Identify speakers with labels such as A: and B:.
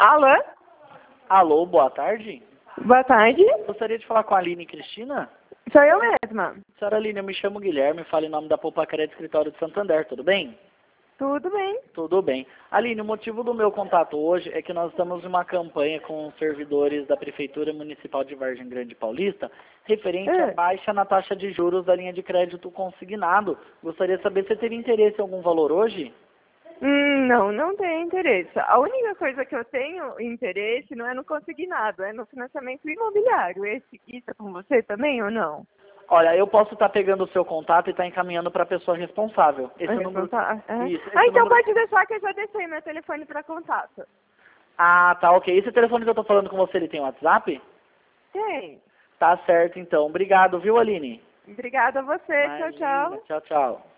A: Alô?
B: Alô, boa tarde.
A: Boa tarde.
B: Gostaria de falar com a Aline Cristina.
A: Sou eu mesma.
B: Senhora Aline, eu me chamo Guilherme, falo em nome da Poupa Crédito Escritório de Santander, tudo bem?
A: Tudo bem.
B: Tudo bem. Aline, o motivo do meu contato hoje é que nós estamos em uma campanha com os servidores da Prefeitura Municipal de Vargem Grande Paulista, referente à baixa na taxa de juros da linha de crédito consignado. Gostaria de saber se você teria interesse em algum valor hoje?
A: Não tenho interesse. A única coisa que eu tenho interesse não é no consignado, é no financiamento imobiliário. Isso é com você também ou não?
B: Olha, eu posso estar pegando o seu contato e estar encaminhando para a pessoa responsável. Esse número... Isso, esse
A: então
B: número...
A: pode deixar que eu já deixei meu telefone para contato.
B: Ah, tá, ok. Esse telefone que eu estou falando com você, ele tem WhatsApp?
A: Tem.
B: Tá certo, então. Obrigado, viu, Aline?
A: Obrigada a você.
B: Imagina.
A: Tchau, tchau.
B: Tchau, tchau.